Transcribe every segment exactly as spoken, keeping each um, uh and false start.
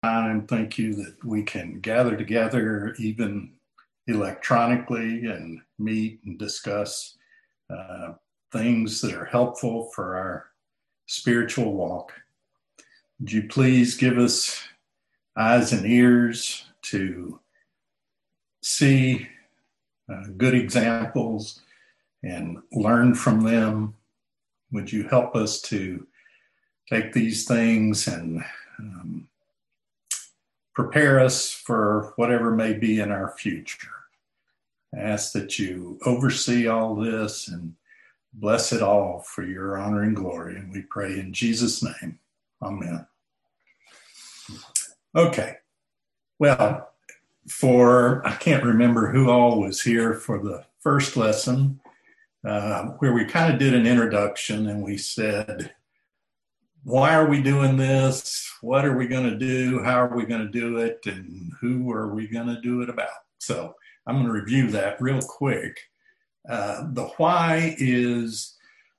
time. Thank you that we can gather together, even electronically, and meet and discuss uh, things that are helpful for our spiritual walk. Would you please give us eyes and ears to see uh, good examples and learn from them? Would you help us to take these things and um, prepare us for whatever may be in our future? I ask that you oversee all this and bless it all for your honor and glory. And we pray in Jesus' name. Amen. Okay. Well, for, I can't remember who all was here for the first lesson, uh, where we kind of did an introduction and we said, why are we doing this? What are we going to do? How are we going to do it? And who are we going to do it about? So I'm going to review that real quick. Uh, the why is,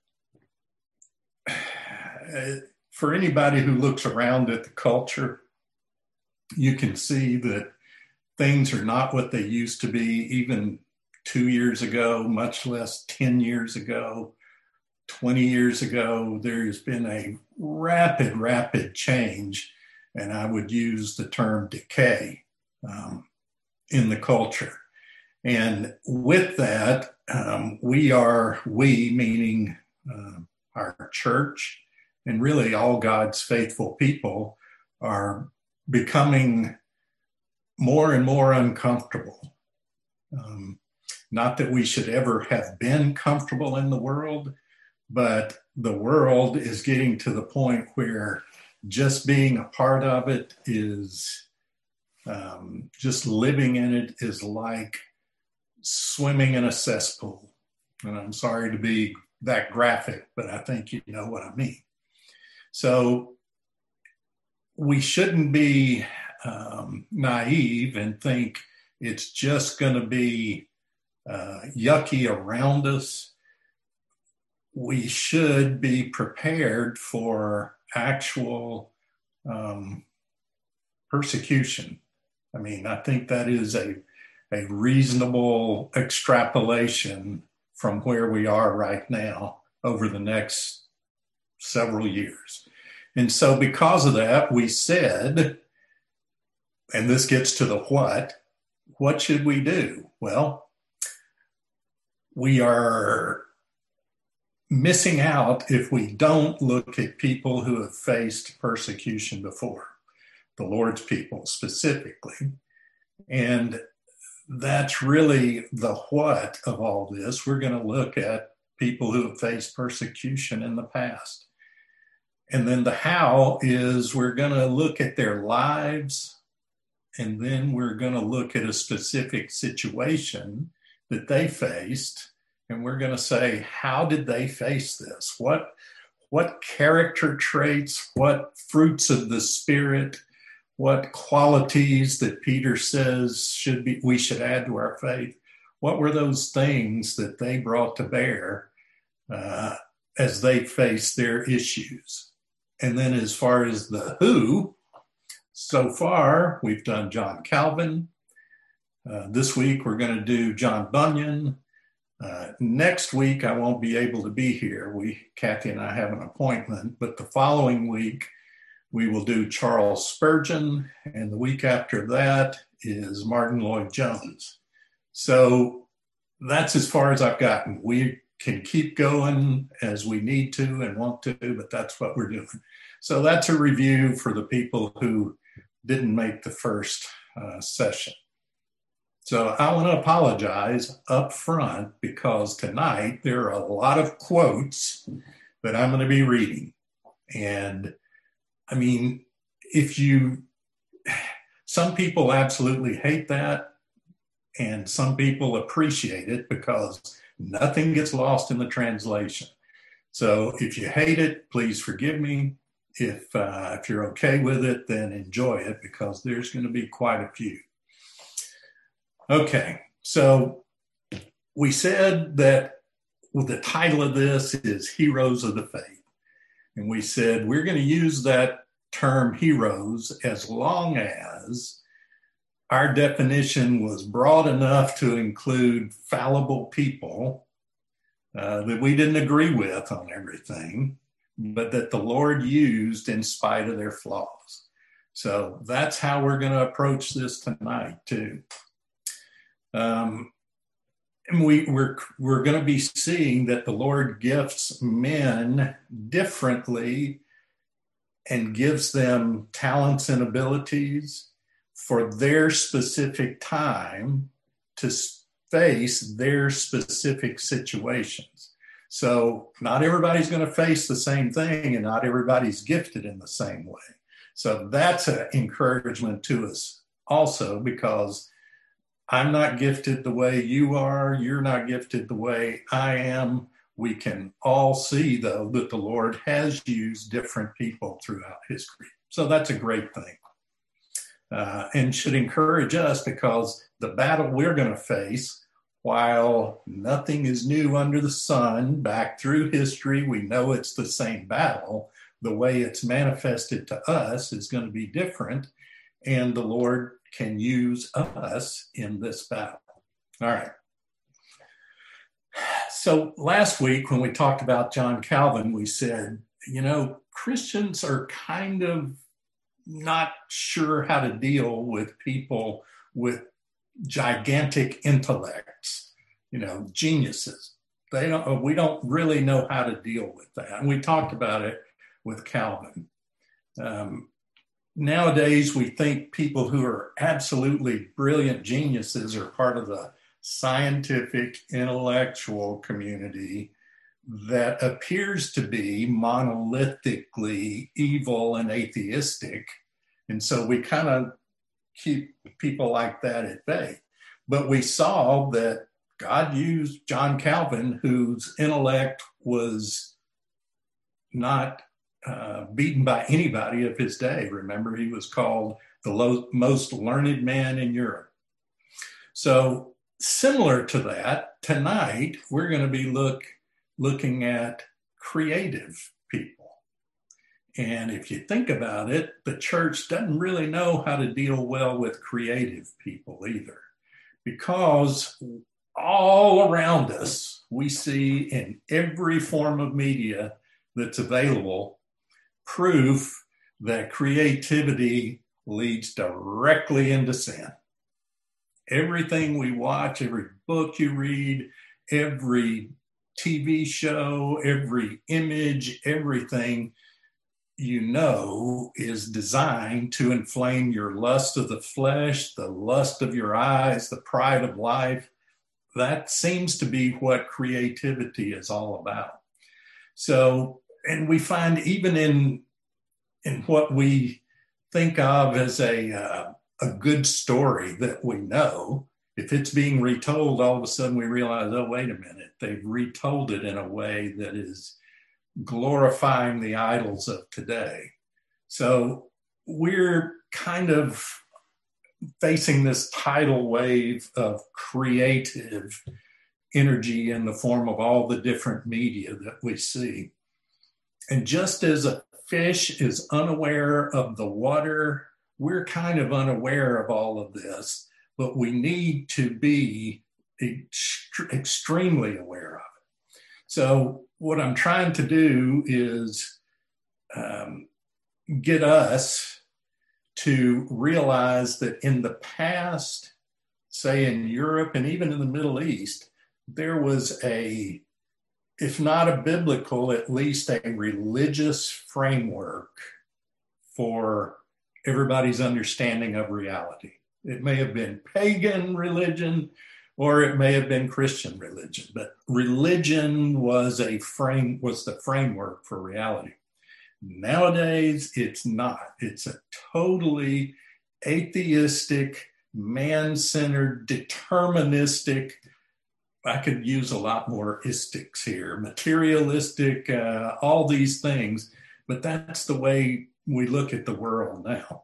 for anybody who looks around at the culture, you can see that things are not what they used to be even two years ago, much less ten years ago, twenty years ago. There's been a rapid, rapid change, and I would use the term decay um, in the culture. And with that, um, we are, we meaning uh, our church, and really all God's faithful people, are becoming more and more uncomfortable. Um, not that we should ever have been comfortable in the world, but the world is getting to the point where just being a part of it is, um, just living in it is like swimming in a cesspool. And I'm sorry to be that graphic, but I think you know what I mean. So we shouldn't be um, naive and think it's just going to be uh, yucky around us. We should be prepared for actual um, persecution. I mean, I think that is a, a reasonable extrapolation from where we are right now over the next several years. And so because of that, we said, and this gets to the what, what should we do? Well, we are missing out if we don't look at people who have faced persecution before, the Lord's people specifically. And that's really the what of all this. We're going to look at people who have faced persecution in the past. And then the how is we're going to look at their lives, and then we're going to look at a specific situation that they faced, and we're going to say, how did they face this? What, what character traits, what fruits of the Spirit, what qualities that Peter says should be we should add to our faith? What were those things that they brought to bear uh, as they faced their issues? And then as far as the who, so far we've done John Calvin. Uh, this week we're going to do John Bunyan. Uh, next week I won't be able to be here. We, Kathy and I have an appointment, but the following week we will do Charles Spurgeon, and the week after that is Martin Lloyd-Jones. So that's as far as I've gotten. We can keep going as we need to and want to, but that's what we're doing. So that's a review for the people who didn't make the first uh, session. So I want to apologize up front because tonight there are a lot of quotes that I'm going to be reading. And I mean, if you, some people absolutely hate that, and some people appreciate it because nothing gets lost in the translation. So if you hate it, please forgive me. If uh, if you're okay with it, then enjoy it, because there's going to be quite a few. Okay, so we said that well, the title of this is Heroes of the Faith. And we said we're going to use that term heroes as long as our definition was broad enough to include fallible people uh, that we didn't agree with on everything, but that the Lord used in spite of their flaws. So that's how we're going to approach this tonight, too. Um, and we, we're, we're going to be seeing that the Lord gifts men differently and gives them talents and abilities for their specific time to face their specific situations. So not everybody's going to face the same thing, and not everybody's gifted in the same way. So that's an encouragement to us also, because I'm not gifted the way you are. You're not gifted the way I am. We can all see, though, that the Lord has used different people throughout history. So that's a great thing. Uh, and should encourage us, because the battle we're going to face, while nothing is new under the sun, back through history, we know it's the same battle. The way it's manifested to us is going to be different, and the Lord can use us in this battle. All right. So last week when we talked about John Calvin, we said, you know, Christians are kind of not sure how to deal with people with gigantic intellects, you know, geniuses. They don't, we don't really know how to deal with that. And we talked about it with Calvin. Um, nowadays, we think people who are absolutely brilliant geniuses are part of the scientific, intellectual community that appears to be monolithically evil and atheistic. And so we kind of keep people like that at bay. But we saw that God used John Calvin, whose intellect was not uh, beaten by anybody of his day. Remember, he was called the lo- most learned man in Europe. So similar to that, tonight, we're going to be look, looking at creative people. And if you think about it, the church doesn't really know how to deal well with creative people either, because all around us, we see in every form of media that's available proof that creativity leads directly into sin. Everything we watch, every book you read, every T V show, every image, everything you know is designed to inflame your lust of the flesh, the lust of your eyes, the pride of life. That seems to be what creativity is all about. So, and we find even in, in what we think of as a, uh, a good story that we know, if it's being retold, all of a sudden we realize, oh, wait a minute, they've retold it in a way that is glorifying the idols of today. So we're kind of facing this tidal wave of creative energy in the form of all the different media that we see. And just as a fish is unaware of the water, we're kind of unaware of all of this, but we need to be ext- extremely aware of it. So what I'm trying to do is um, get us to realize that in the past, say in Europe and even in the Middle East, there was a, if not a biblical, at least a religious framework for everybody's understanding of reality. It may have been pagan religion, or it may have been Christian religion, but religion was a frame, was the framework for reality. Nowadays, it's not. It's a totally atheistic, man-centered, deterministic, I could use a lot more istics here, materialistic, uh, all these things, but that's the way we look at the world now.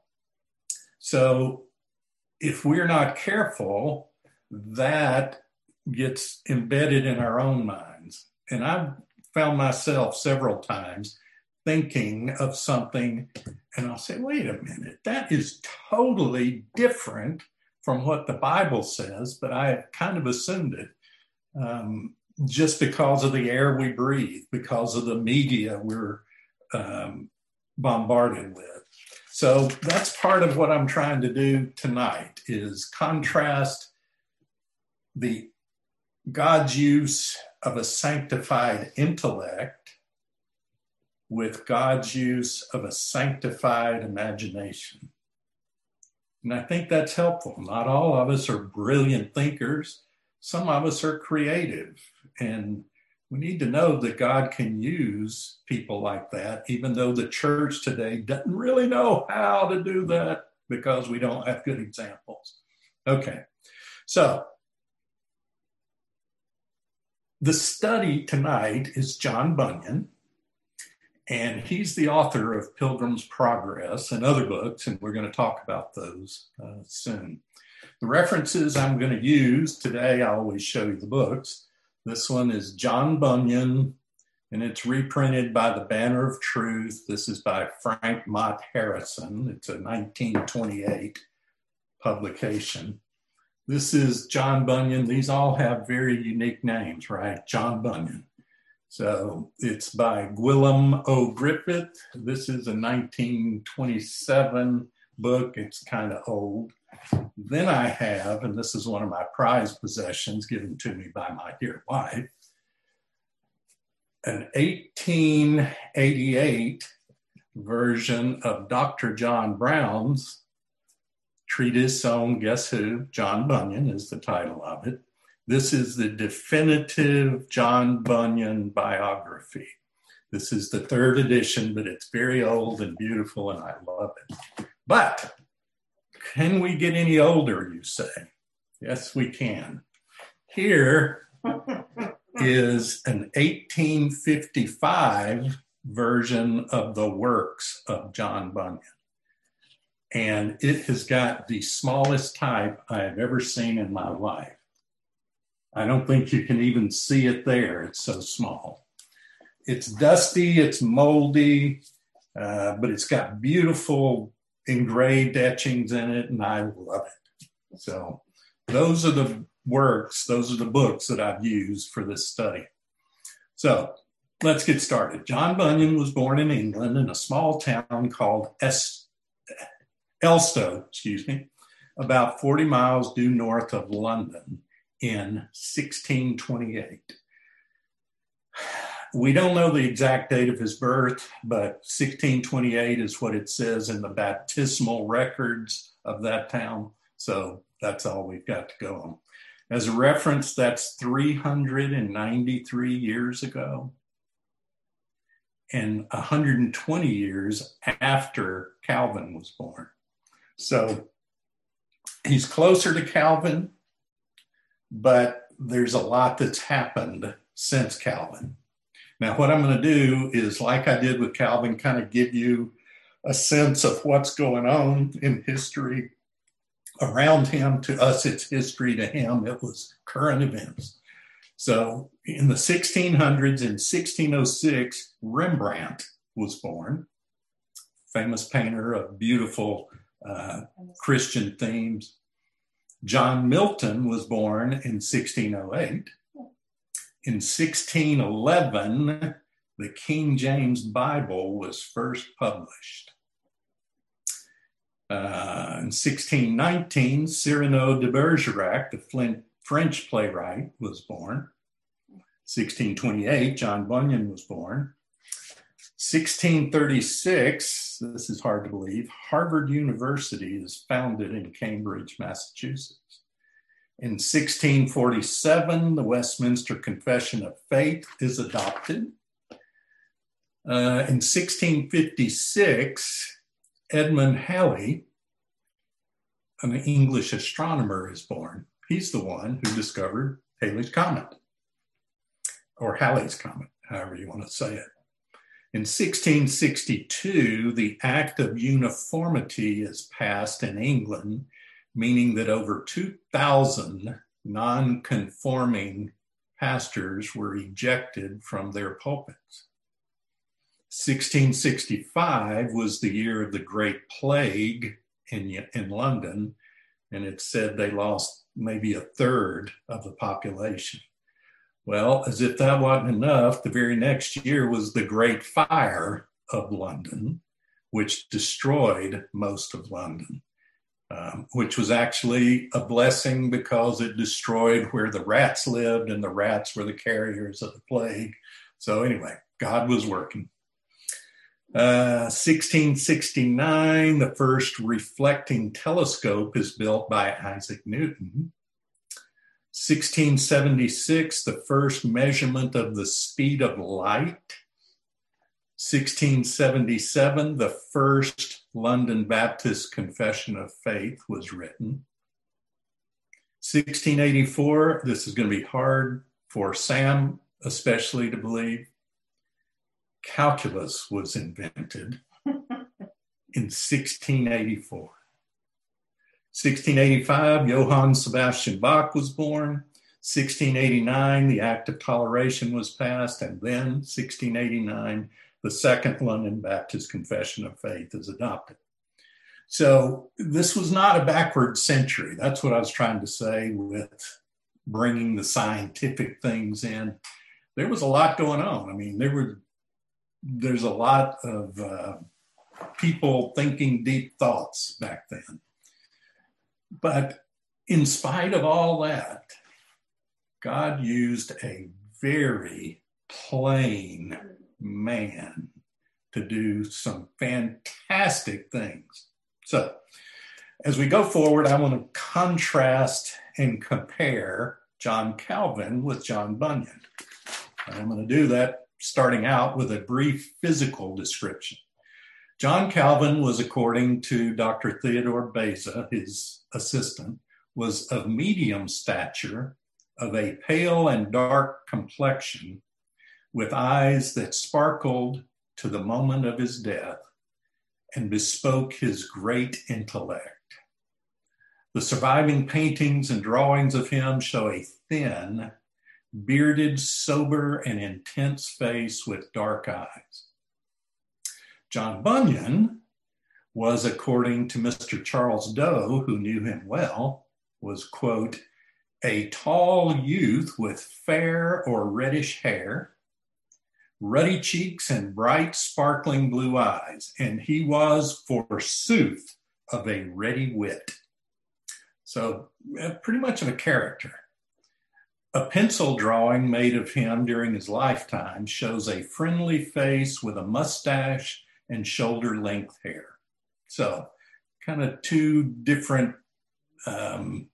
So if we're not careful, that gets embedded in our own minds. And I've found myself several times thinking of something, and I'll say, wait a minute, that is totally different from what the Bible says, but I have kind of assumed it um, just because of the air we breathe, because of the media we're um, bombarded with. So that's part of what I'm trying to do tonight, is contrast the God's use of a sanctified intellect with God's use of a sanctified imagination. And I think that's helpful. Not all of us are brilliant thinkers. Some of us are creative. And we need to know that God can use people like that, even though the church today doesn't really know how to do that because we don't have good examples. Okay, so the study tonight is John Bunyan, and he's the author of Pilgrim's Progress and other books, and we're going to talk about those uh, soon. The references I'm going to use today, I always show you the books. This one is John Bunyan, and it's reprinted by the Banner of Truth. This is by Frank Mott Harrison. It's a nineteen twenty-eight publication. This is John Bunyan. These all have very unique names, right? John Bunyan. So it's by Gwilym O. Griffith. This is a nineteen twenty-seven book. It's kind of old. Then I have, and this is one of my prized possessions given to me by my dear wife, an eighteen eighty-eight version of Doctor John Brown's treatise on, guess who? John Bunyan is the title of it. This is the definitive John Bunyan biography. This is the third edition, but it's very old and beautiful, and I love it. But can we get any older, you say? Yes, we can. Here is an eighteen fifty-five version of the works of John Bunyan. And it has got the smallest type I have ever seen in my life. I don't think you can even see it there. It's so small. It's dusty, it's moldy, uh, but it's got beautiful engraved etchings in it, and I love it. So those are the works, those are the books that I've used for this study. So let's get started. John Bunyan was born in England in a small town called Es- Elstow, excuse me, about forty miles due north of London in sixteen twenty-eight. We don't know the exact date of his birth, but sixteen twenty-eight is what it says in the baptismal records of that town. So that's all we've got to go on. As a reference, that's three hundred ninety-three years ago and one hundred twenty years after Calvin was born. So he's closer to Calvin, but there's a lot that's happened since Calvin. Now, what I'm going to do is, like I did with Calvin, kind of give you a sense of what's going on in history around him. To us, it's history. To him, it was current events. So in the sixteen hundreds, in sixteen oh six, Rembrandt was born, famous painter of beautiful uh, Christian themes. John Milton was born in sixteen oh eight. In sixteen eleven, the King James Bible was first published. Uh, in sixteen nineteen, Cyrano de Bergerac, the French playwright, was born. sixteen twenty-eight, John Bunyan was born. sixteen thirty-six, this is hard to believe, Harvard University is founded in Cambridge, Massachusetts. In sixteen forty-seven, the Westminster Confession of Faith is adopted. Uh, in sixteen fifty-six, Edmund Halley, an English astronomer, is born. He's the one who discovered Halley's Comet, or Halley's Comet, however you want to say it. In sixteen sixty-two, the Act of Uniformity is passed in England, meaning that over two thousand non-conforming pastors were ejected from their pulpits. sixteen sixty-five was the year of the Great Plague in, in London, and it said they lost maybe a third of the population. Well, as if that wasn't enough, the very next year was the Great Fire of London, which destroyed most of London, um, which was actually a blessing because it destroyed where the rats lived, and the rats were the carriers of the plague. So anyway, God was working. Uh, sixteen sixty-nine, the first reflecting telescope is built by Isaac Newton. sixteen seventy-six, the first measurement of the speed of light. sixteen seventy-seven, the first London Baptist Confession of Faith was written. sixteen eighty-four, this is going to be hard for Sam especially to believe, calculus was invented in sixteen eighty-four. sixteen eighty-five, Johann Sebastian Bach was born. sixteen eighty-nine, the Act of Toleration was passed. And then sixteen eighty-nine, the Second London Baptist Confession of Faith is adopted. So this was not a backward century. That's what I was trying to say with bringing the scientific things in. There was a lot going on. I mean, there were there's a lot of uh, people thinking deep thoughts back then. But in spite of all that, God used a very plain man to do some fantastic things. So as we go forward, I want to contrast and compare John Calvin with John Bunyan. And I'm going to do that starting out with a brief physical description. John Calvin was, according to Doctor Theodore Beza, his assistant, was of medium stature, of a pale and dark complexion, with eyes that sparkled to the moment of his death and bespoke his great intellect. The surviving paintings and drawings of him show a thin, bearded, sober, and intense face with dark eyes. John Bunyan was, according to Mister Charles Doe, who knew him well, was, quote, a tall youth with fair or reddish hair, ruddy cheeks, and bright, sparkling blue eyes, and he was, forsooth, of a ready wit. So uh, pretty much of a character. A pencil drawing made of him during his lifetime shows a friendly face with a mustache and shoulder-length hair. So kind of two different um,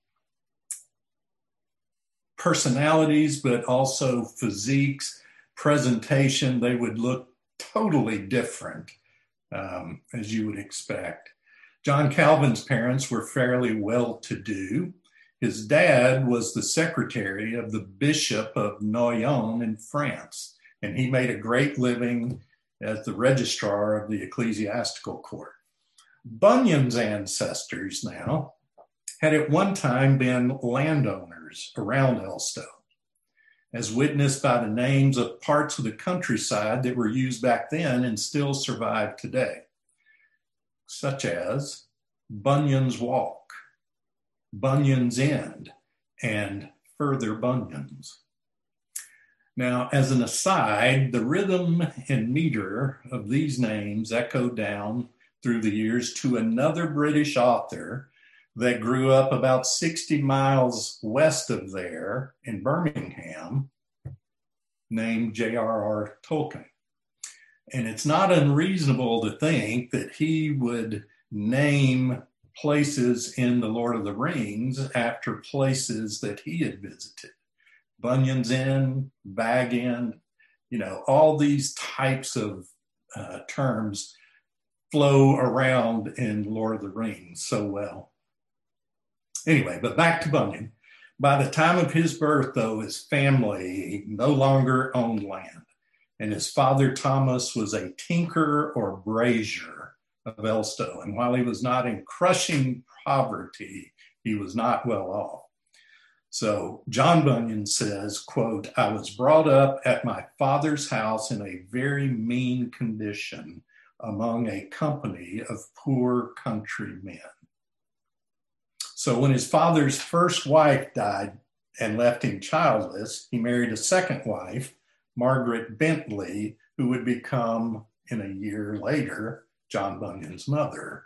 personalities, but also physiques, presentation. They would look totally different, um, as you would expect. John Calvin's parents were fairly well-to-do. His dad was the secretary of the Bishop of Noyon in France, and he made a great living as the registrar of the ecclesiastical court. Bunyan's ancestors now had at one time been landowners around Elstow, as witnessed by the names of parts of the countryside that were used back then and still survive today, such as Bunyan's Walk, Bunyan's End, and further Bunyans. Now, as an aside, the rhythm and meter of these names echo down through the years to another British author that grew up about sixty miles west of there in Birmingham, named J R R Tolkien. And it's not unreasonable to think that he would name places in The Lord of the Rings after places that he had visited. Bunyan's End, Bag End, you know, all these types of uh, terms flow around in Lord of the Rings so well. Anyway, but back to Bunyan. By the time of his birth, though, his family no longer owned land, and his father Thomas was a tinker or brazier of Elstow. And while he was not in crushing poverty, he was not well off. So John Bunyan says, quote, I was brought up at my father's house in a very mean condition among a company of poor country men. So when his father's first wife died and left him childless, he married a second wife, Margaret Bentley, who would become, in a year later, John Bunyan's mother.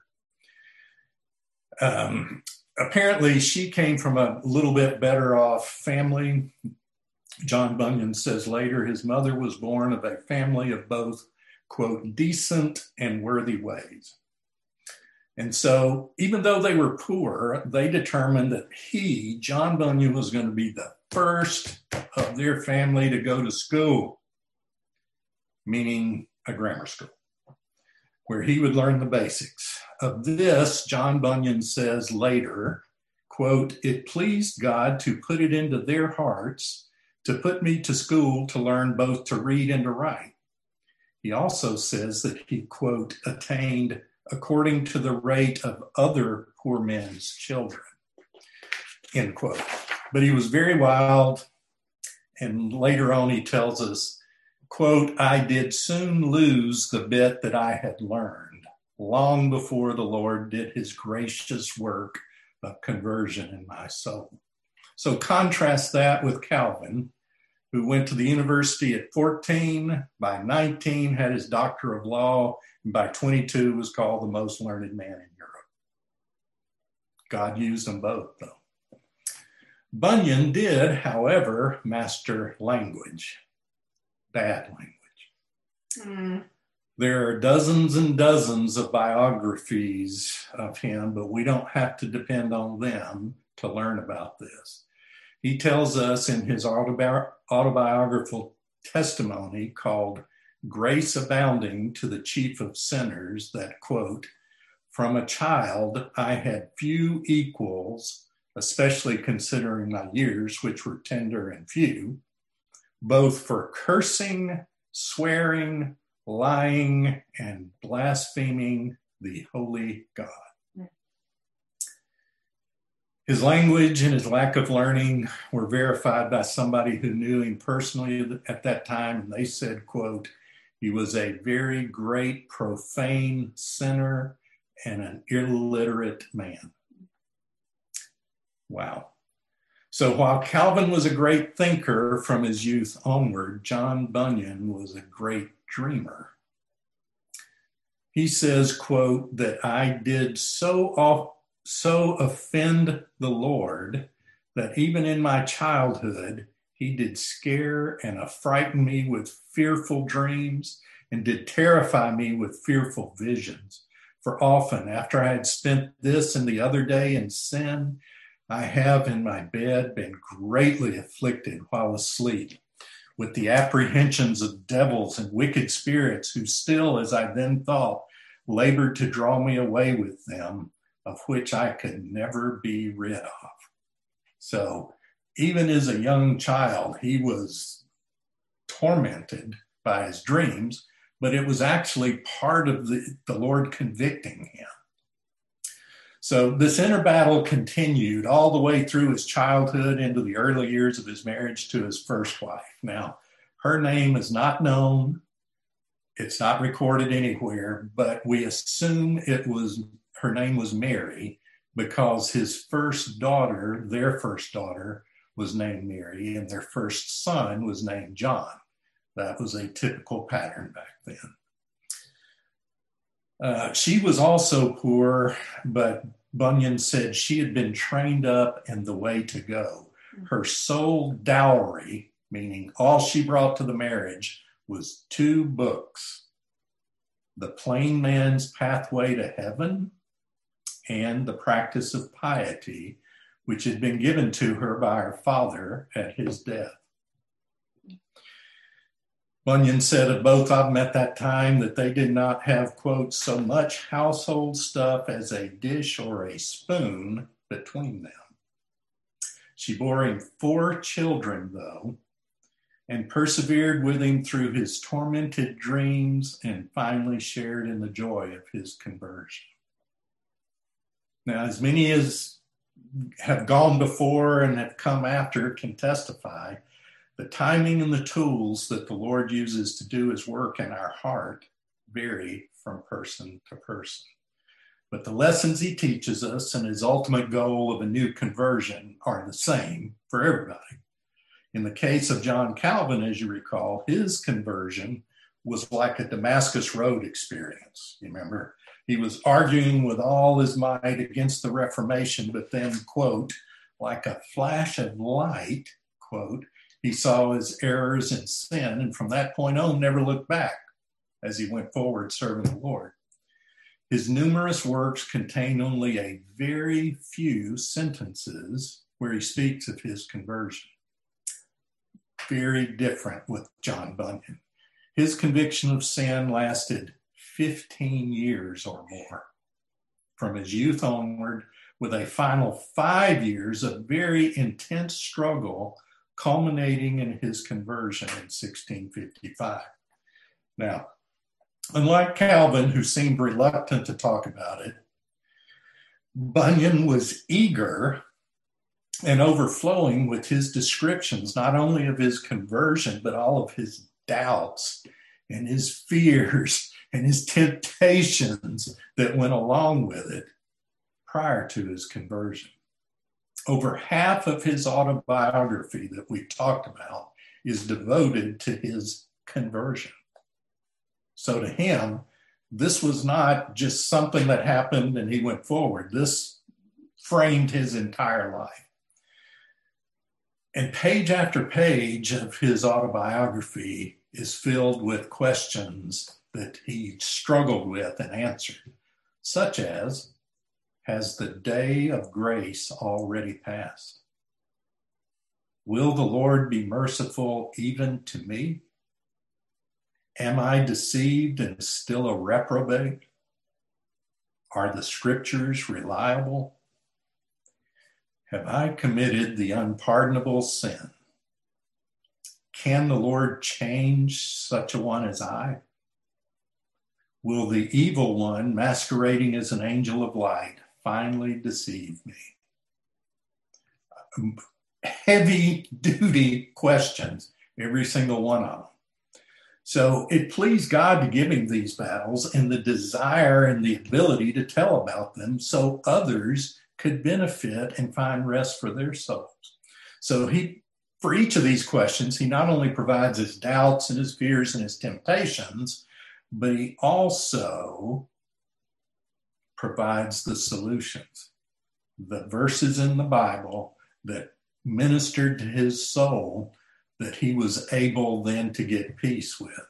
Um, apparently, she came from a little bit better off family. John Bunyan says later his mother was born of a family of both, quote, decent and worthy ways. And so, even though they were poor, they determined that he, John Bunyan, was going to be the first of their family to go to school, meaning a grammar school, where he would learn the basics. Of this, John Bunyan says later, quote, it pleased God to put it into their hearts to put me to school to learn both to read and to write. He also says that he, quote, attained according to the rate of other poor men's children, end quote. But he was very wild, and later on he tells us, quote, I did soon lose the bit that I had learned long before the Lord did his gracious work of conversion in my soul. So contrast that with Calvin, who went to the university at fourteen, by nineteen had his Doctor of Law, and by twenty-two was called the most learned man in Europe. God used them both, though. Bunyan did, however, master language, bad language. Mm. There are dozens and dozens of biographies of him, but we don't have to depend on them to learn about this. He tells us in his autobi- autobiographical testimony called Grace Abounding to the Chief of Sinners that, quote, from a child I had few equals, especially considering my years, which were tender and few, both for cursing, swearing, lying, and blaspheming the holy God. His language and his lack of learning were verified by somebody who knew him personally at that time, and they said, quote, he was a very great profane sinner and an illiterate man. Wow. So while Calvin was a great thinker from his youth onward, John Bunyan was a great dreamer. He says, quote, that I did so off, so offend the Lord that even in my childhood, he did scare and affrighten me with fearful dreams and did terrify me with fearful visions. For often after I had spent this and the other day in sin, I have in my bed been greatly afflicted while asleep with the apprehensions of devils and wicked spirits who still, as I then thought, labored to draw me away with them, of which I could never be rid of. So even as a young child, he was tormented by his dreams, but it was actually part of the, the Lord convicting him. So this inner battle continued all the way through his childhood into the early years of his marriage to his first wife. Now, her name is not known. It's not recorded anywhere, but we assume it was, her name was Mary, because his first daughter, their first daughter, was named Mary, and their first son was named John. That was a typical pattern back then. Uh, she was also poor, but Bunyan said she had been trained up in the way to go. Her sole dowry, meaning all she brought to the marriage, was two books, The Plain Man's Pathway to Heaven and The Practice of Piety, which had been given to her by her father at his death. Bunyan said of both of them at that time that they did not have, quote, so much household stuff as a dish or a spoon between them. She bore him four children, though, and persevered with him through his tormented dreams and finally shared in the joy of his conversion. Now, as many as have gone before and have come after can testify. The timing and the tools that the Lord uses to do his work in our heart vary from person to person. But the lessons he teaches us and his ultimate goal of a new conversion are the same for everybody. In the case of John Calvin, as you recall, his conversion was like a Damascus Road experience. You remember, he was arguing with all his might against the Reformation, but then, quote, like a flash of light, quote, he saw his errors and sin, and from that point on, never looked back as he went forward serving the Lord. His numerous works contain only a very few sentences where he speaks of his conversion. Very different with John Bunyan. His conviction of sin lasted fifteen years or more, from his youth onward, with a final five years of very intense struggle culminating in his conversion in sixteen fifty-five. Now, unlike Calvin, who seemed reluctant to talk about it, Bunyan was eager and overflowing with his descriptions, not only of his conversion, but all of his doubts and his fears and his temptations that went along with it prior to his conversion. Over half of his autobiography that we talked about is devoted to his conversion. So to him, this was not just something that happened and he went forward. This framed his entire life. And page after page of his autobiography is filled with questions that he struggled with and answered, such as, has the day of grace already passed? Will the Lord be merciful even to me? Am I deceived and still a reprobate? Are the scriptures reliable? Have I committed the unpardonable sin? Can the Lord change such a one as I? Will the evil one, masquerading as an angel of light, finally deceive me? Heavy duty questions, every single one of them. So it pleased God to give him these battles and the desire and the ability to tell about them so others could benefit and find rest for their souls. So he, for each of these questions, he not only provides his doubts and his fears and his temptations, but he also provides the solutions, the verses in the Bible that ministered to his soul that he was able then to get peace with.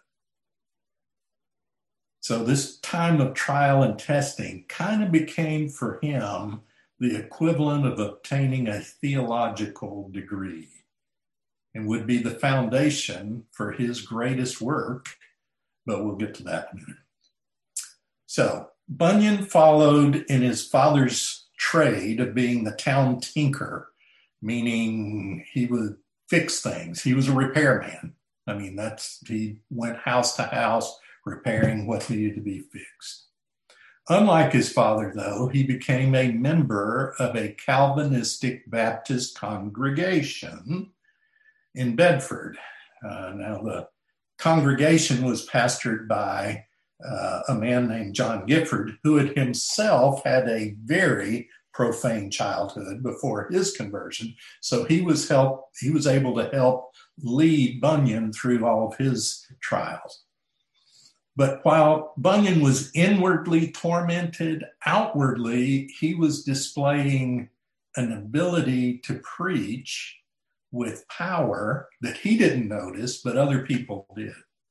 So this time of trial and testing kind of became for him the equivalent of obtaining a theological degree and would be the foundation for his greatest work, but we'll get to that in a minute. So Bunyan followed in his father's trade of being the town tinker, meaning he would fix things. He was a repairman. I mean, that's, he went house to house repairing what needed to be fixed. Unlike his father, though, he became a member of a Calvinistic Baptist congregation in Bedford. Uh, now, the congregation was pastored by uh, a man named John Gifford, who had himself had a very profane childhood before his conversion. So he was help, he was able to help lead Bunyan through all of his trials. But while Bunyan was inwardly tormented, outwardly, he was displaying an ability to preach with power that he didn't notice, but other people did.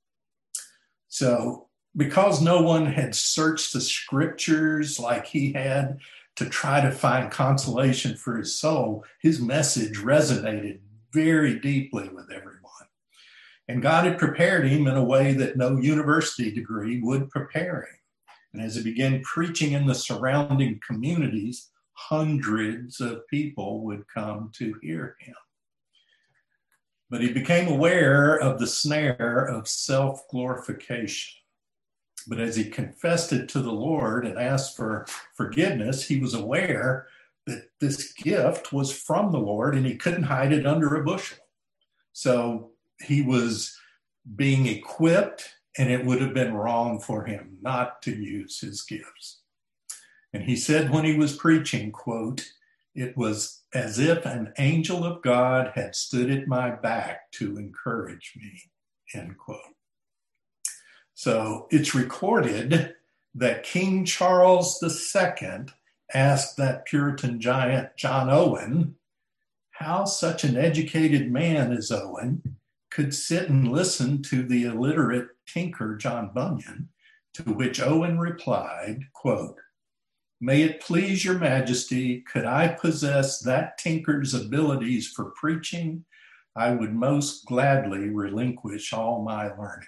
So because no one had searched the scriptures like he had to try to find consolation for his soul, his message resonated very deeply with everyone. And God had prepared him in a way that no university degree would prepare him. And as he began preaching in the surrounding communities, hundreds of people would come to hear him. But he became aware of the snare of self-glorification. But as he confessed it to the Lord and asked for forgiveness, he was aware that this gift was from the Lord and he couldn't hide it under a bushel. So he was being equipped, and it would have been wrong for him not to use his gifts. And he said when he was preaching, quote, "It was as if an angel of God had stood at my back to encourage me," end quote. So it's recorded that King Charles the Second asked that Puritan giant John Owen how such an educated man as Owen could sit and listen to the illiterate tinker John Bunyan, to which Owen replied, quote, "May it please your majesty, could I possess that tinker's abilities for preaching, I would most gladly relinquish all my learning."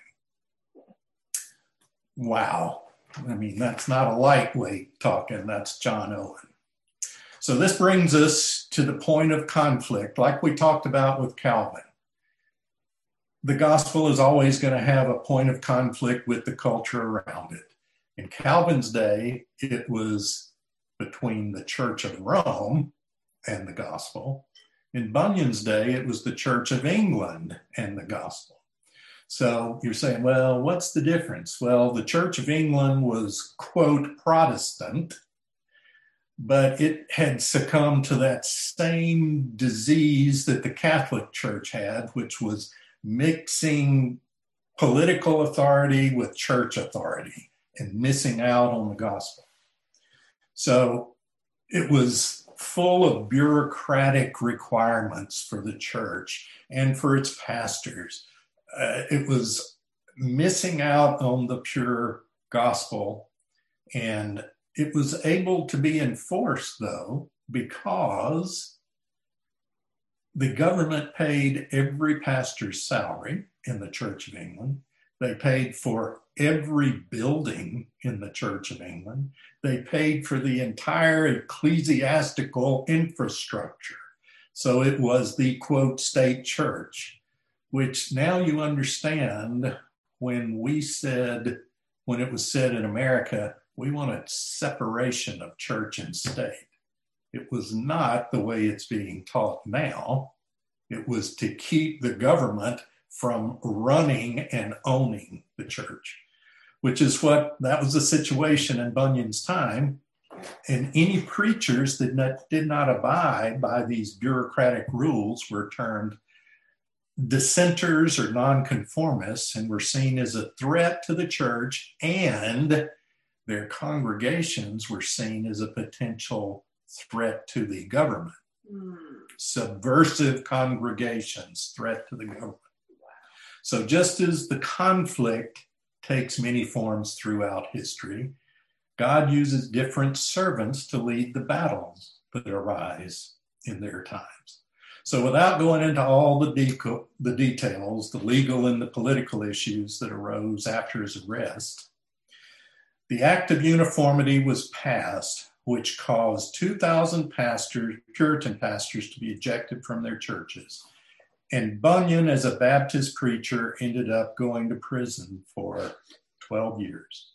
Wow. I mean, that's not a lightweight talking, that's John Owen. So this brings us to the point of conflict, like we talked about with Calvin. The gospel is always going to have a point of conflict with the culture around it. In Calvin's day, it was between the Church of Rome and the gospel. In Bunyan's day, it was the Church of England and the gospel. So you're saying, well, what's the difference? Well, the Church of England was, quote, Protestant, but it had succumbed to that same disease that the Catholic Church had, which was mixing political authority with church authority and missing out on the gospel. So it was full of bureaucratic requirements for the church and for its pastors. Uh, it was missing out on the pure gospel, and it was able to be enforced, though, because the government paid every pastor's salary in the Church of England. They paid for every building in the Church of England. They paid for the entire ecclesiastical infrastructure. So it was the, quote, state church, which now you understand when we said, when it was said in America, we wanted separation of church and state. It was not the way it's being taught now. It was to keep the government from running and owning the church, which is what, that was the situation in Bunyan's time. And any preachers that not, did not abide by these bureaucratic rules were termed dissenters or nonconformists and were seen as a threat to the church, and their congregations were seen as a potential threat to the government. Mm. Subversive congregations, threat to the government. Wow. So just as the conflict takes many forms throughout history, God uses different servants to lead the battles that arise in their times. So without going into all the, de- the details, the legal and the political issues that arose after his arrest, the Act of Uniformity was passed, which caused two thousand pastors, Puritan pastors, to be ejected from their churches. And Bunyan, as a Baptist preacher, ended up going to prison for twelve years.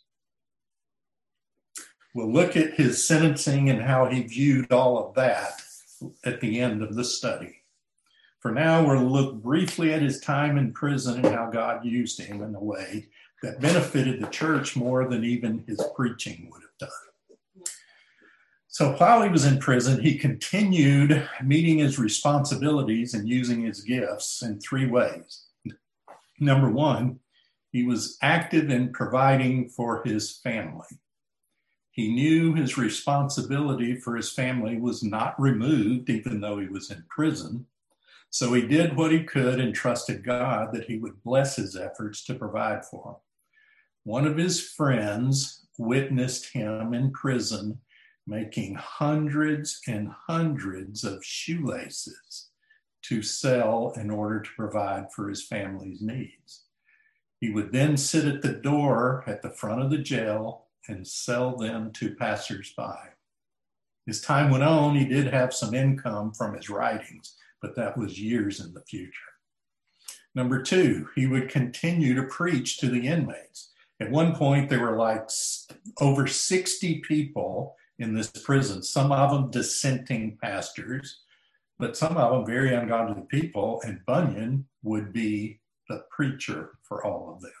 We'll look at his sentencing and how he viewed all of that at the end of the study. For now, we'll look briefly at his time in prison and how God used him in a way that benefited the church more than even his preaching would have done. So while he was in prison, he continued meeting his responsibilities and using his gifts in three ways. Number one, he was active in providing for his family. He knew his responsibility for his family was not removed, even though he was in prison. So he did what he could and trusted God that he would bless his efforts to provide for him. One of his friends witnessed him in prison making hundreds and hundreds of shoelaces to sell in order to provide for his family's needs. He would then sit at the door at the front of the jail and sell them to passersby. As time went on, he did have some income from his writings, but that was years in the future. Number two, he would continue to preach to the inmates. At one point, there were like over sixty people in this prison, some of them dissenting pastors, but some of them very ungodly people, and Bunyan would be the preacher for all of them.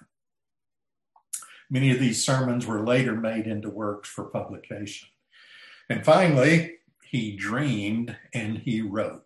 Many of these sermons were later made into works for publication. And finally, he dreamed and he wrote.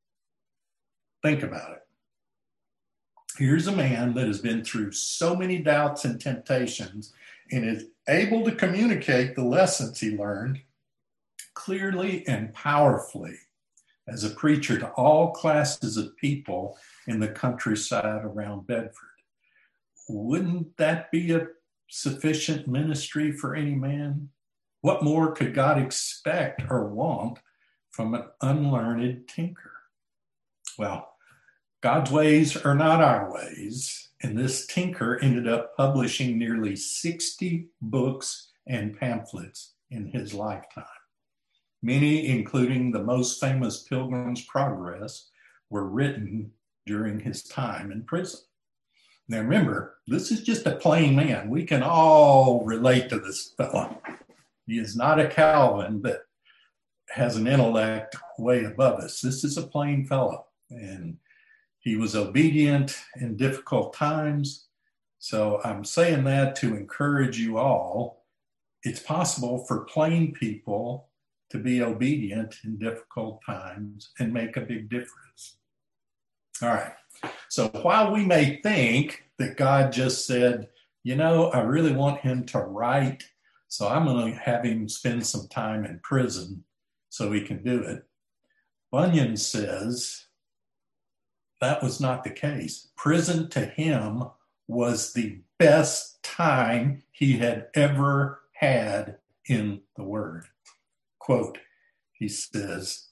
Think about it. Here's a man that has been through so many doubts and temptations and is able to communicate the lessons he learned clearly and powerfully as a preacher to all classes of people in the countryside around Bedford. Wouldn't that be a sufficient ministry for any man? What more could God expect or want from an unlearned tinker? Well, God's ways are not our ways, and this tinker ended up publishing nearly sixty books and pamphlets in his lifetime. Many, including the most famous Pilgrim's Progress, were written during his time in prison. Now remember, this is just a plain man. We can all relate to this fellow. He is not a Calvin that has an intellect way above us. This is a plain fellow, and he was obedient in difficult times. So I'm saying that to encourage you all. It's possible for plain people to be obedient in difficult times and make a big difference. All right. So while we may think that God just said, you know, I really want him to write, so I'm going to have him spend some time in prison so he can do it, Bunyan says that was not the case. Prison to him was the best time he had ever had in the Word. Quote, he says,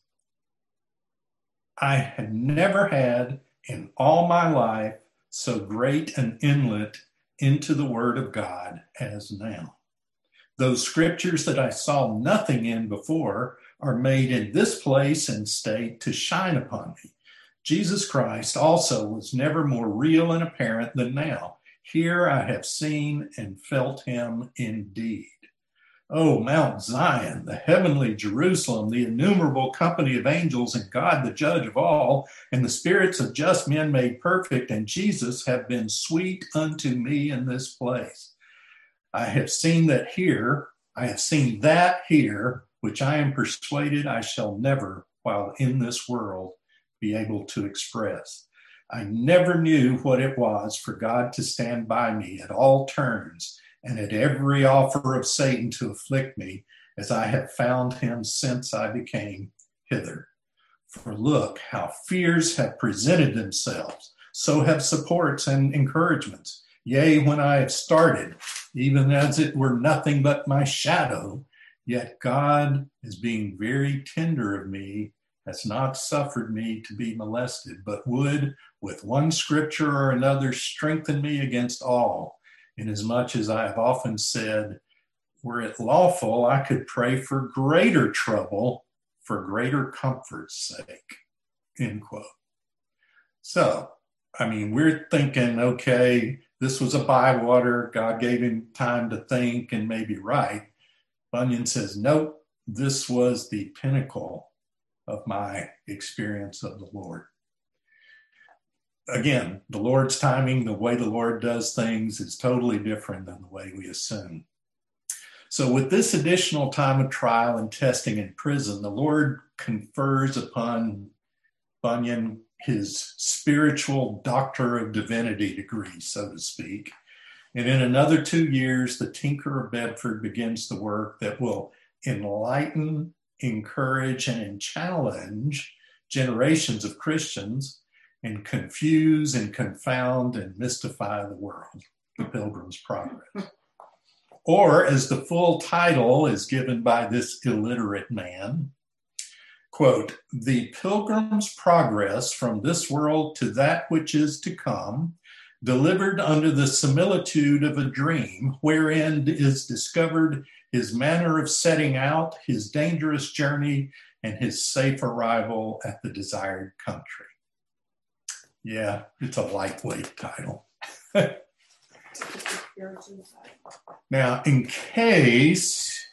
I had never had in all my life so great an inlet into the Word of God as now. Those scriptures that I saw nothing in before are made in this place and state to shine upon me. Jesus Christ also was never more real and apparent than now. Here I have seen and felt him indeed. Oh, Mount Zion, the heavenly Jerusalem, the innumerable company of angels, and God, the judge of all, and the spirits of just men made perfect, and Jesus have been sweet unto me in this place. I have seen that here, I have seen that here, which I am persuaded I shall never, while in this world, be able to express. I never knew what it was for God to stand by me at all turns and at every offer of Satan to afflict me, as I have found him since I became hither. For look, how fears have presented themselves, so have supports and encouragements. Yea, when I have started, even as it were nothing but my shadow, yet God, as being very tender of me, has not suffered me to be molested, but would, with one scripture or another, strengthen me against all, inasmuch as I have often said, were it lawful, I could pray for greater trouble, for greater comfort's sake, end quote. So, I mean, we're thinking, okay, this was a bywater. God gave him time to think and maybe write. Bunyan says, nope, this was the pinnacle of my experience of the Lord. Again, the Lord's timing, the way the Lord does things is totally different than the way we assume. So with this additional time of trial and testing in prison, the Lord confers upon Bunyan his spiritual Doctor of Divinity degree, so to speak. And in another two years, the Tinker of Bedford begins the work that will enlighten, encourage, and challenge generations of Christians and confuse and confound and mystify the world, the Pilgrim's Progress. Or, as the full title is given by this illiterate man, quote, The Pilgrim's Progress from this world to that which is to come, delivered under the similitude of a dream, wherein is discovered his manner of setting out, his dangerous journey, and his safe arrival at the desired country. Yeah, it's a lightweight title. Now, in case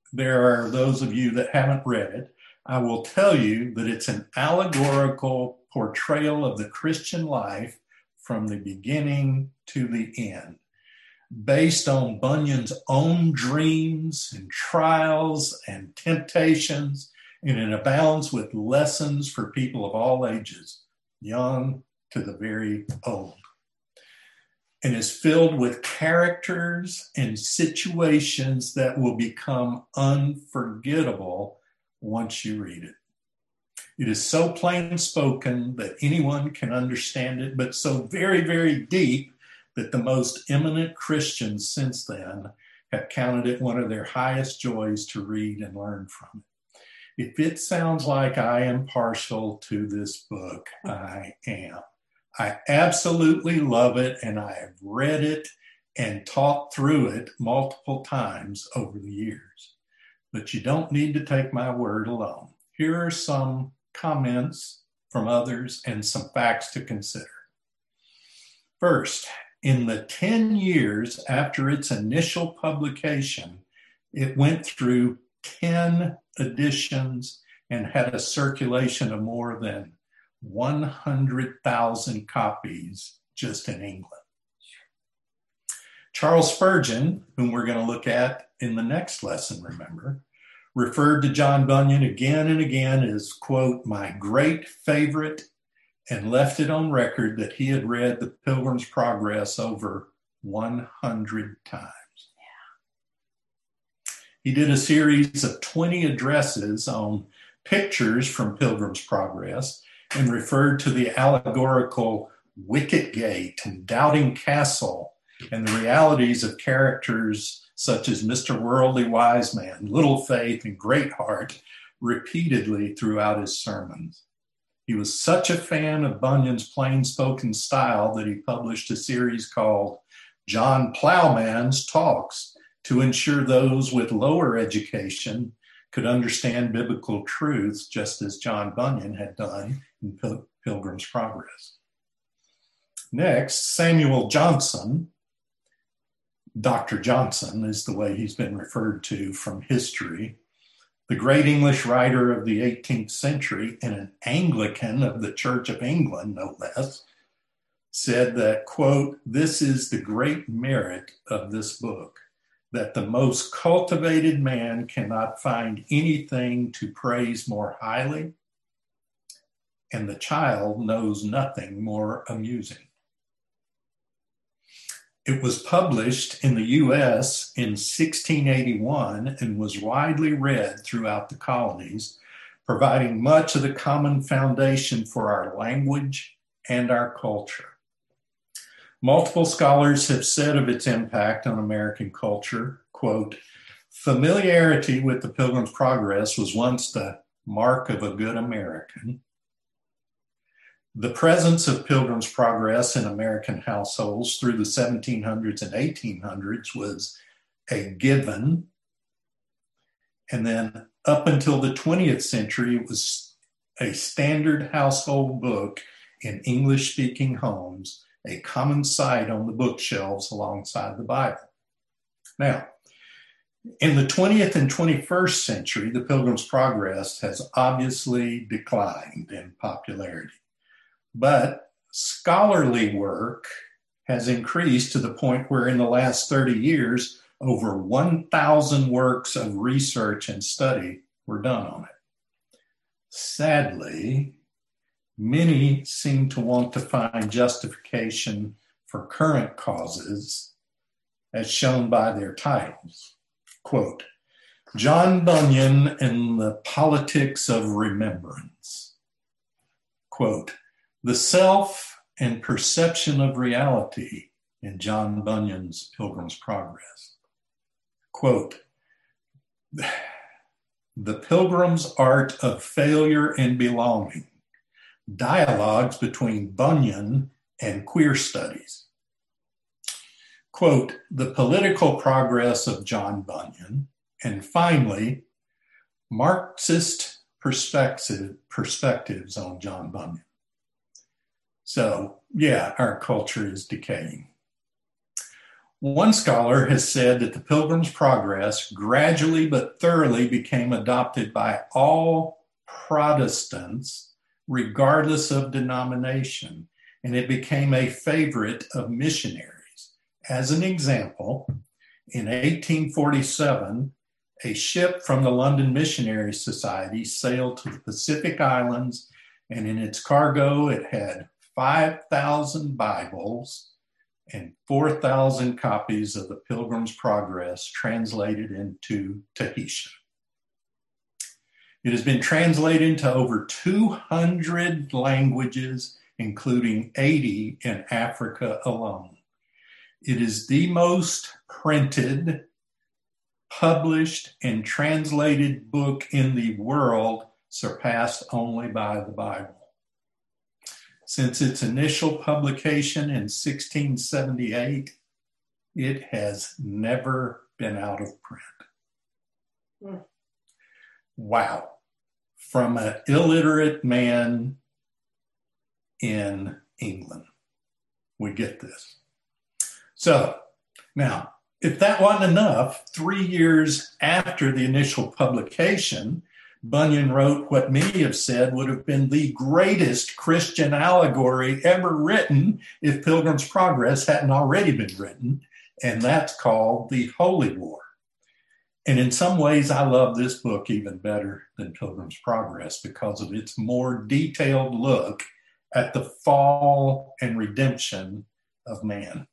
there are those of you that haven't read it, I will tell you that it's an allegorical portrayal of the Christian life from the beginning to the end, based on Bunyan's own dreams and trials and temptations, and it abounds with lessons for people of all ages, young to the very old, and is filled with characters and situations that will become unforgettable once you read it. It is so plain spoken that anyone can understand it, but so very, very deep that the most eminent Christians since then have counted it one of their highest joys to read and learn from it. If it sounds like I am partial to this book, I am. I absolutely love it, and I have read it and taught through it multiple times over the years. But you don't need to take my word alone. Here are some comments from others and some facts to consider. First, in the ten years after its initial publication, it went through ten editions and had a circulation of more than one hundred thousand copies just in England. Charles Spurgeon, whom we're going to look at in the next lesson, remember, referred to John Bunyan again and again as, quote, my great favorite, and left it on record that he had read the Pilgrim's Progress over one hundred times. Yeah. He did a series of twenty addresses on pictures from Pilgrim's Progress and referred to the allegorical Wicket Gate and Doubting Castle and the realities of characters such as Mister Worldly Wise Man, Little Faith, and Greatheart repeatedly throughout his sermons. He was such a fan of Bunyan's plain-spoken style that he published a series called John Plowman's Talks to ensure those with lower education could understand biblical truths, just as John Bunyan had done in Pil- Pilgrim's Progress. Next, Samuel Johnson, Doctor Johnson is the way he's been referred to from history, the great English writer of the eighteenth century and an Anglican of the Church of England, no less, said that, quote, this is the great merit of this book, that the most cultivated man cannot find anything to praise more highly, and the child knows nothing more amusing. It was published in the U S in sixteen eighty-one and was widely read throughout the colonies, providing much of the common foundation for our language and our culture. Multiple scholars have said of its impact on American culture, quote, familiarity with the Pilgrim's Progress was once the mark of a good American. The presence of Pilgrim's Progress in American households through the seventeen hundreds and eighteen hundreds was a given. And then up until the twentieth century, it was a standard household book in English-speaking homes, a common sight on the bookshelves alongside the Bible. Now, in the twentieth and twenty-first century, the Pilgrim's Progress has obviously declined in popularity. But scholarly work has increased to the point where in the last thirty years, over one thousand works of research and study were done on it. Sadly, many seem to want to find justification for current causes as shown by their titles. Quote, John Bunyan and the Politics of Remembrance. Quote, the self and perception of reality in John Bunyan's Pilgrim's Progress. Quote, the Pilgrim's Art of Failure and Belonging, dialogues between Bunyan and queer studies. Quote, the political progress of John Bunyan, and finally, Marxist perspective, perspectives on John Bunyan. So, yeah, our culture is decaying. One scholar has said that the Pilgrim's Progress gradually but thoroughly became adopted by all Protestants, regardless of denomination, and it became a favorite of missionaries. As an example, in eighteen forty-seven, a ship from the London Missionary Society sailed to the Pacific Islands, and in its cargo it had five thousand Bibles and four thousand copies of the Pilgrim's Progress translated into Tahitian. It has been translated into over two hundred languages, including eighty in Africa alone. It is the most printed, published, and translated book in the world, surpassed only by the Bible. Since its initial publication in sixteen seventy-eight, it has never been out of print. Mm. Wow. From an illiterate man in England, we get this. So, now, if that wasn't enough, three years after the initial publication, Bunyan wrote what many have said would have been the greatest Christian allegory ever written if Pilgrim's Progress hadn't already been written, and that's called The Holy War. And in some ways, I love this book even better than Pilgrim's Progress because of its more detailed look at the fall and redemption of man.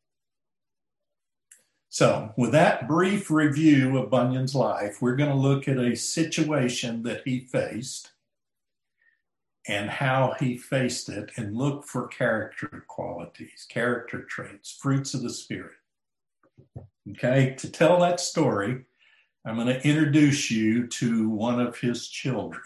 So with that brief review of Bunyan's life, we're going to look at a situation that he faced and how he faced it and look for character qualities, character traits, fruits of the Spirit. Okay, to tell that story, I'm going to introduce you to one of his children.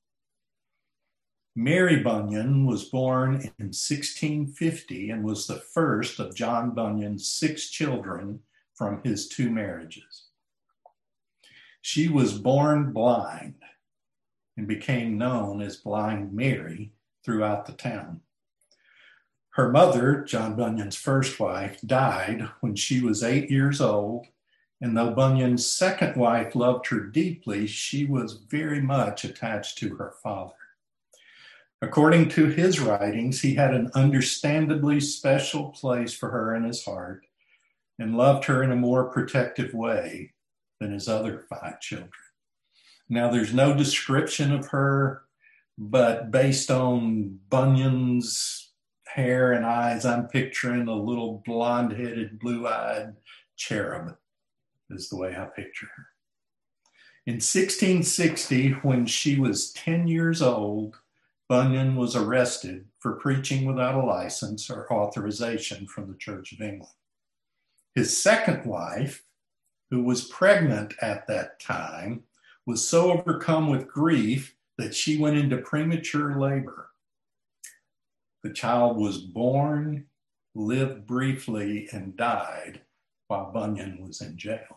Mary Bunyan was born in sixteen fifty and was the first of John Bunyan's six children from his two marriages. She was born blind and became known as Blind Mary throughout the town. Her mother, John Bunyan's first wife, died when she was eight years old, and though Bunyan's second wife loved her deeply, she was very much attached to her father. According to his writings, he had an understandably special place for her in his heart and loved her in a more protective way than his other five children. Now, there's no description of her, but based on Bunyan's hair and eyes, I'm picturing a little blonde-headed, blue-eyed cherub is the way I picture her. In sixteen sixty, when she was ten years old, Bunyan was arrested for preaching without a license or authorization from the Church of England. His second wife, who was pregnant at that time, was so overcome with grief that she went into premature labor. The child was born, lived briefly, and died while Bunyan was in jail.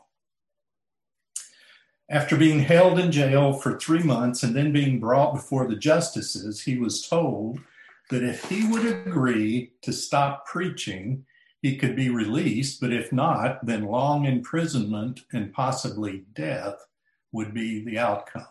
After being held in jail for three months and then being brought before the justices, he was told that if he would agree to stop preaching, he could be released, but if not, then long imprisonment and possibly death would be the outcome.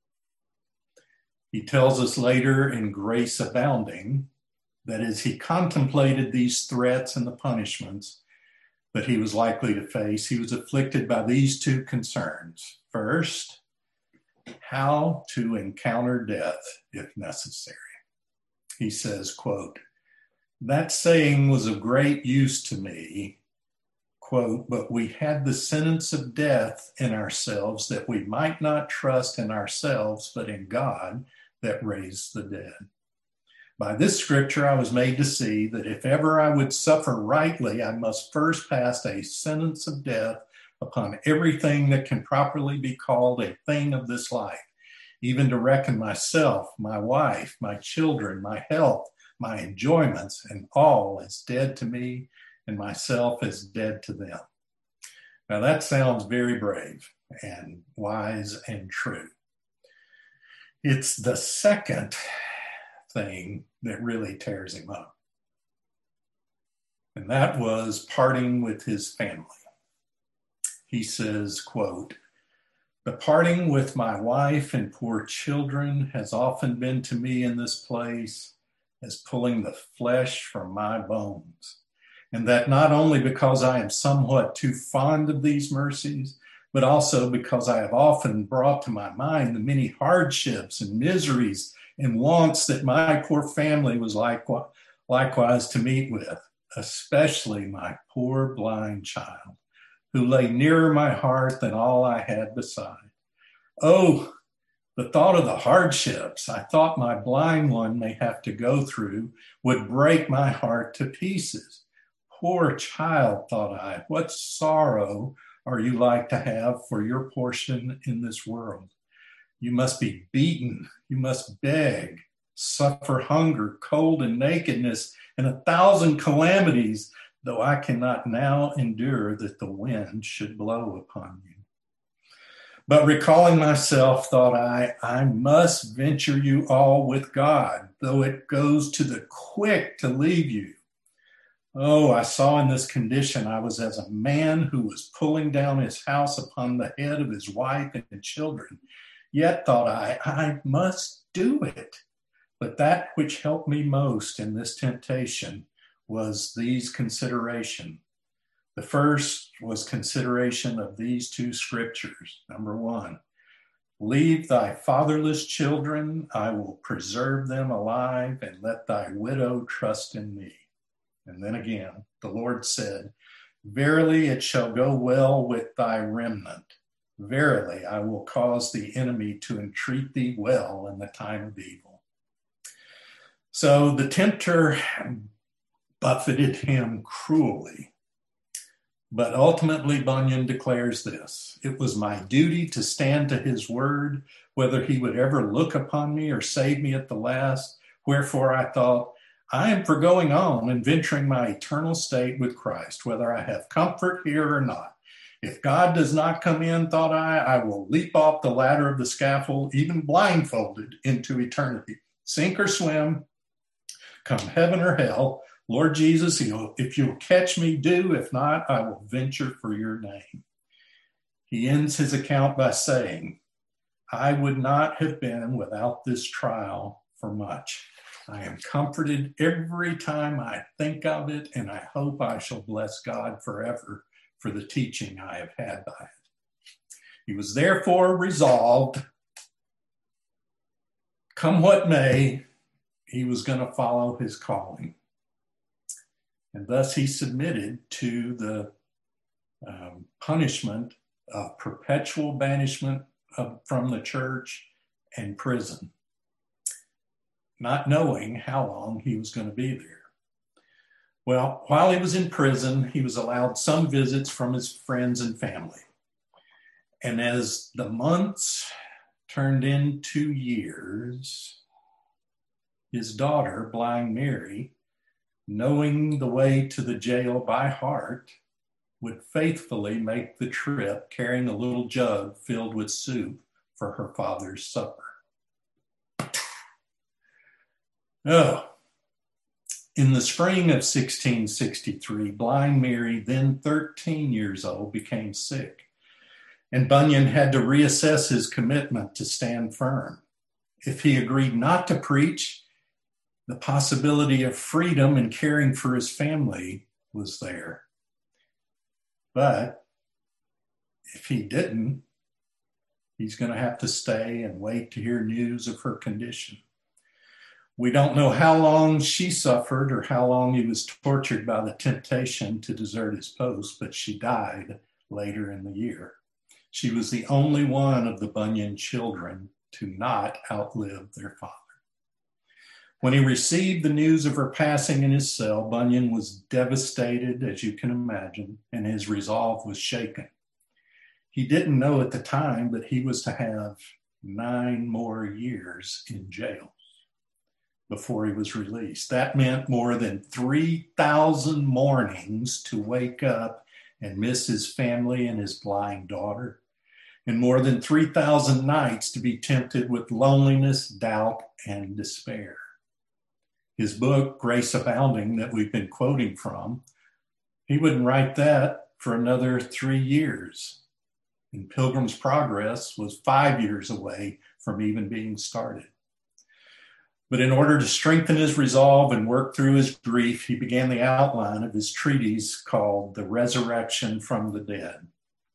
He tells us later in Grace Abounding that as he contemplated these threats and the punishments that he was likely to face, he was afflicted by these two concerns. First, how to encounter death if necessary. He says, quote, "That saying was of great use to me, quote, but we had the sentence of death in ourselves that we might not trust in ourselves, but in God that raised the dead. By this scripture, I was made to see that if ever I would suffer rightly, I must first pass a sentence of death upon everything that can properly be called a thing of this life, even to reckon myself, my wife, my children, my health, my enjoyments, and all as dead to me, and myself as dead to them." Now that sounds very brave and wise and true. It's the second thing that really tears him up. And that was parting with his family. he says, quote, "The parting with my wife and poor children has often been to me in this place as pulling the flesh from my bones. And that not only because I am somewhat too fond of these mercies, but also because I have often brought to my mind the many hardships and miseries and wants that my poor family was likewise, likewise to meet with, especially my poor blind child, who lay nearer my heart than all I had beside. Oh, the thought of the hardships I thought my blind one may have to go through would break my heart to pieces. Poor child, thought I, what sorrow are you like to have for your portion in this world? You must be beaten, you must beg, suffer hunger, cold, and nakedness, and a thousand calamities, though I cannot now endure that the wind should blow upon you. But recalling myself, thought I, I must venture you all with God, though it goes to the quick to leave you. Oh, I saw in this condition I was as a man who was pulling down his house upon the head of his wife and children. Yet, thought I, I must do it. But that which helped me most in this temptation was these considerations. The first was consideration of these two scriptures. Number one, leave thy fatherless children, I will preserve them alive, and let thy widow trust in me. And then again, the Lord said, verily it shall go well with thy remnant. Verily I will cause the enemy to entreat thee well in the time of evil. So the tempter buffeted him cruelly. But ultimately, Bunyan declares this: it was my duty to stand to his word, whether he would ever look upon me or save me at the last. Wherefore I thought, I am for going on and venturing my eternal state with Christ, whether I have comfort here or not. If God does not come in, thought I, I will leap off the ladder of the scaffold, even blindfolded, into eternity. Sink or swim, come heaven or hell, Lord Jesus, if you'll catch me, do. If not, I will venture for your name. He ends his account by saying, I would not have been without this trial for much. I am comforted every time I think of it, and I hope I shall bless God forever for the teaching I have had by it. He was therefore resolved, come what may, he was going to follow his calling. And thus he submitted to the um, punishment of perpetual banishment of, from the church and prison, not knowing how long he was going to be there. Well, while he was in prison, he was allowed some visits from his friends and family. And as the months turned into years, his daughter, blind Mary, knowing the way to the jail by heart, would faithfully make the trip carrying a little jug filled with soup for her father's supper. Oh, in the spring of sixteen sixty-three, blind Mary, then thirteen years old, became sick, and Bunyan had to reassess his commitment to stand firm. If he agreed not to preach, the possibility of freedom and caring for his family was there. But if he didn't, he's going to have to stay and wait to hear news of her condition. We don't know how long she suffered or how long he was tortured by the temptation to desert his post, but she died later in the year. She was the only one of the Bunyan children to not outlive their father. When he received the news of her passing in his cell, Bunyan was devastated, as you can imagine, and his resolve was shaken. He didn't know at the time, but he was to have nine more years in jail before he was released. That meant more than three thousand mornings to wake up and miss his family and his blind daughter, and more than three thousand nights to be tempted with loneliness, doubt, and despair. His book, Grace Abounding, that we've been quoting from, he wouldn't write that for another three years. and Pilgrim's Progress was five years away from even being started. But in order to strengthen his resolve and work through his grief, he began the outline of his treatise called The Resurrection from the Dead.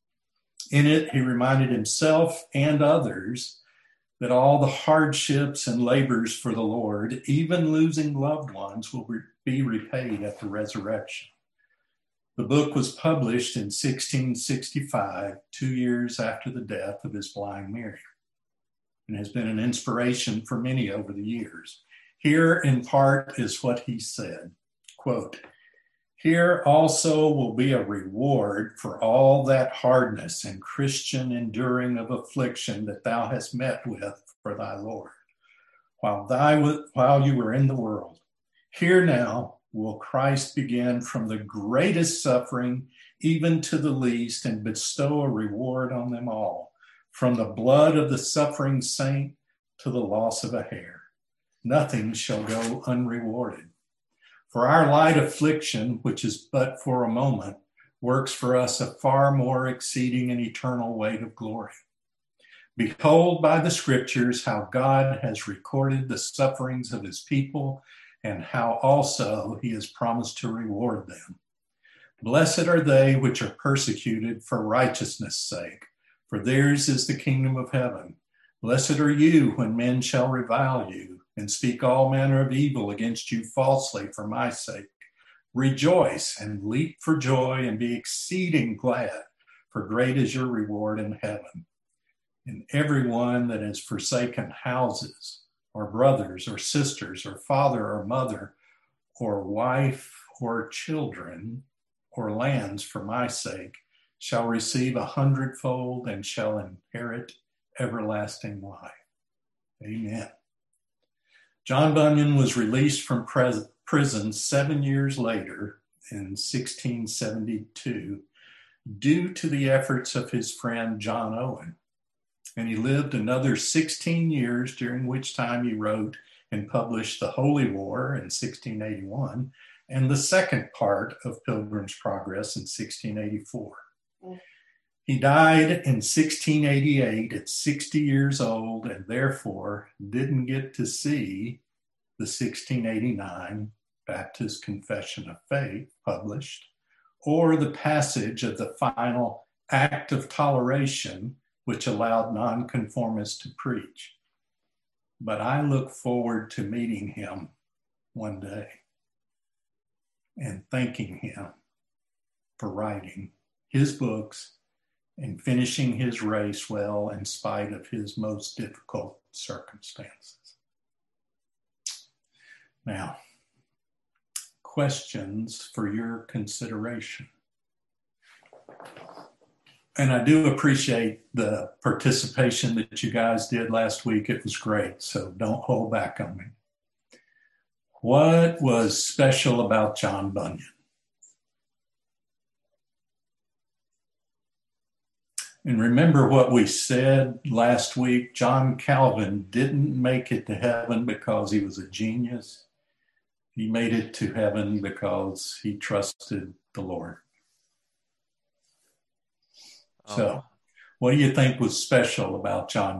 In it, he reminded himself and others that all the hardships and labors for the Lord, even losing loved ones, will be repaid at the resurrection. The book was published in sixteen sixty-five, two years after the death of his blind Mary, and has been an inspiration for many over the years. Here, in part, is what he said, quote, "Here also will be a reward for all that hardness and Christian enduring of affliction that thou hast met with for thy Lord, while, thy, while you were in the world. Here now will Christ begin from the greatest suffering even to the least, and bestow a reward on them all, from the blood of the suffering saint to the loss of a hair. Nothing shall go unrewarded. For our light affliction, which is but for a moment, works for us a far more exceeding and eternal weight of glory. Behold by the scriptures how God has recorded the sufferings of his people, and how also he has promised to reward them. Blessed are they which are persecuted for righteousness' sake, for theirs is the kingdom of heaven. Blessed are you when men shall revile you and speak all manner of evil against you falsely for my sake. Rejoice and leap for joy and be exceeding glad, for great is your reward in heaven. And everyone that has forsaken houses, or brothers, or sisters, or father, or mother, or wife, or children, or lands for my sake, shall receive a hundredfold and shall inherit everlasting life." Amen. John Bunyan was released from pres- prison seven years later in sixteen seventy-two due to the efforts of his friend John Owen. And he lived another sixteen years, during which time he wrote and published The Holy War in sixteen eighty-one and the second part of Pilgrim's Progress in sixteen eighty-four. Mm. He died in sixteen eighty-eight at sixty years old, and therefore didn't get to see the sixteen eighty-nine Baptist Confession of Faith published, or the passage of the final Act of Toleration, which allowed nonconformists to preach. But I look forward to meeting him one day and thanking him for writing his books and finishing his race well in spite of his most difficult circumstances. Now, questions for your consideration. And I do appreciate the participation that you guys did last week. It was great, so don't hold back on me. What was special about John Bunyan? And remember what we said last week, John Calvin didn't make it to heaven because he was a genius. He made it to heaven because he trusted the Lord. So, what do you think was special about John